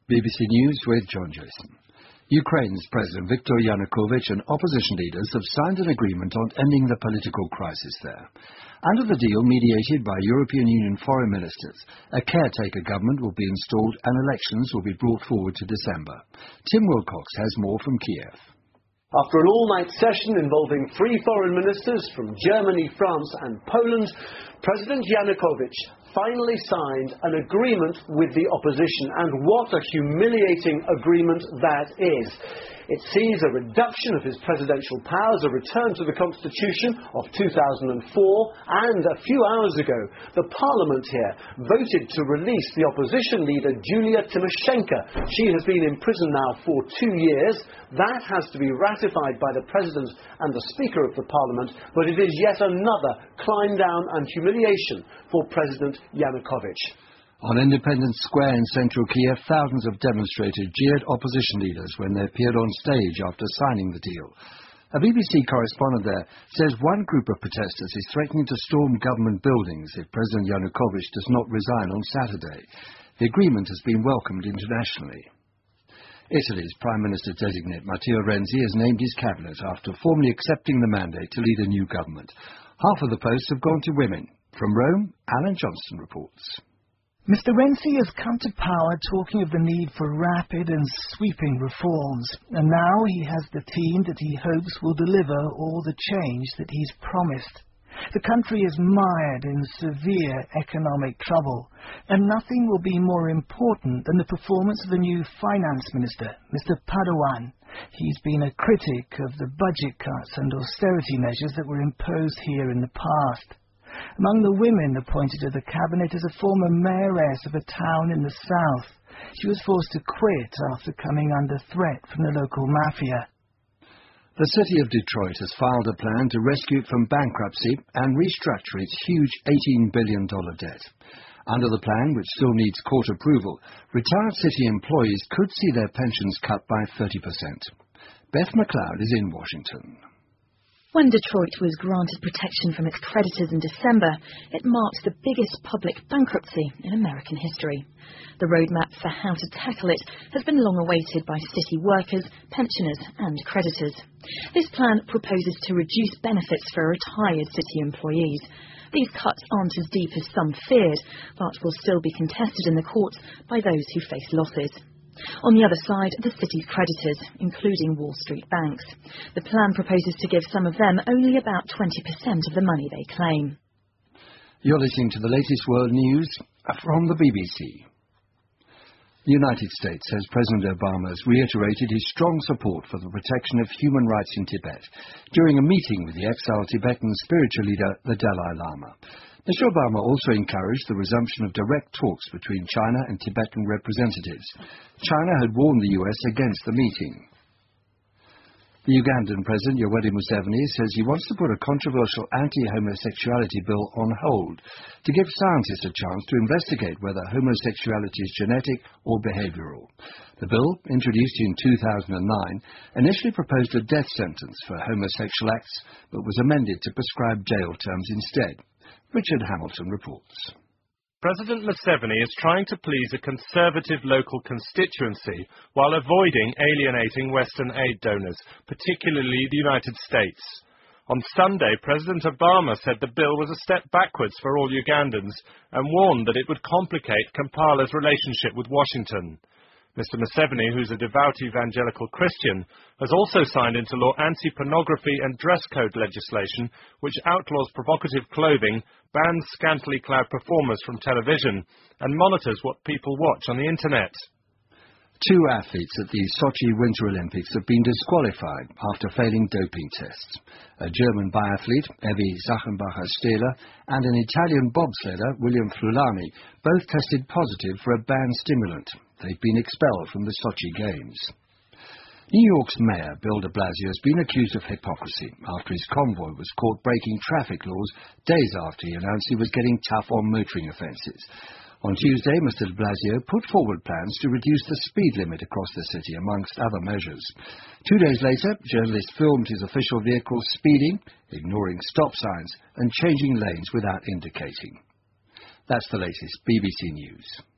BBC News with John Jason. Ukraine's President Viktor Yanukovych and opposition leaders have signed an agreement on ending the political crisis there. Under the deal mediated by European Union foreign ministers, a caretaker government will be installed and elections will be brought forward to December. Tim Wilcox has more from Kiev. After an all-night session involving 3 foreign ministers from Germany, France and Poland, President Yanukovych finally signed an agreement with the opposition, and what a humiliating agreement that is. It sees a reduction of his presidential powers, a return to the Constitution of 2004, and a few hours ago, the parliament here voted to release the opposition leader Julia Tymoshenko. She has been in prison now for 2 years. That has to be ratified by the President and the Speaker of the Parliament, but it is yet another climb down and humiliation for President Yanukovych. On Independence Square in central Kiev, thousands of demonstrators jeered opposition leaders when they appeared on stage after signing the deal. A BBC correspondent there says one group of protesters is threatening to storm government buildings if President Yanukovych does not resign on Saturday. The agreement has been welcomed internationally. Italy's Prime Minister-designate Matteo Renzi has named his cabinet after formally accepting the mandate to lead a new government. Half of the posts have gone to women. From Rome, Alan Johnston reports. Mr. Renzi has come to power talking of the need for rapid and sweeping reforms, and now he has the team that he hopes will deliver all the change that he's promised. The country is mired in severe economic trouble, and nothing will be more important than the performance of the new finance minister, Mr. Padoan. He's been a critic of the budget cuts and austerity measures that were imposed here in the past. Among the women appointed to the cabinet is a former mayoress of a town in the south. She was forced to quit after coming under threat from the local mafia. The city of Detroit has filed a plan to rescue it from bankruptcy and restructure its huge $18 billion debt. Under the plan, which still needs court approval, retired city employees could see their pensions cut by 30%. Beth McLeod is in Washington. When Detroit was granted protection from its creditors in December, it marked the biggest public bankruptcy in American history. The roadmap for how to tackle it has been long awaited by city workers, pensioners and creditors. This plan proposes to reduce benefits for retired city employees. These cuts aren't as deep as some feared, but will still be contested in the courts by those who face losses. On the other side, the city's creditors, including Wall Street banks. The plan proposes to give some of them only about 20% of the money they claim. You're listening to the latest world news from the BBC. The United States says President Obama has reiterated his strong support for the protection of human rights in Tibet during a meeting with the exiled Tibetan spiritual leader, the Dalai Lama. Mr. Obama also encouraged the resumption of direct talks between China and Tibetan representatives. China had warned the US against the meeting. The Ugandan President Yoweri Museveni says he wants to put a controversial anti-homosexuality bill on hold to give scientists a chance to investigate whether homosexuality is genetic or behavioral. The bill, introduced in 2009, initially proposed a death sentence for homosexual acts, but was amended to prescribe jail terms instead. Richard Hamilton reports. President Museveni is trying to please a conservative local constituency while avoiding alienating Western aid donors, particularly the United States. On Sunday, President Obama said the bill was a step backwards for all Ugandans and warned that it would complicate Kampala's relationship with Washington. Mr. Museveni, who's a devout evangelical Christian, has also signed into law anti-pornography and dress code legislation, which outlaws provocative clothing, bans scantily clad performers from television, and monitors what people watch on the internet. 2 athletes at the Sochi Winter Olympics have been disqualified after failing doping tests. A German biathlete, Evi Sachenbacher-Stehler, and an Italian bobsledder, William Flulani, both tested positive for a banned stimulant. They've been expelled from the Sochi Games. New York's Mayor, Bill de Blasio, has been accused of hypocrisy after his convoy was caught breaking traffic laws days after he announced he was getting tough on motoring offences. On Tuesday, Mr. de Blasio put forward plans to reduce the speed limit across the city, amongst other measures. 2 days later, journalists filmed his official vehicle speeding, ignoring stop signs, and changing lanes without indicating. That's the latest BBC News.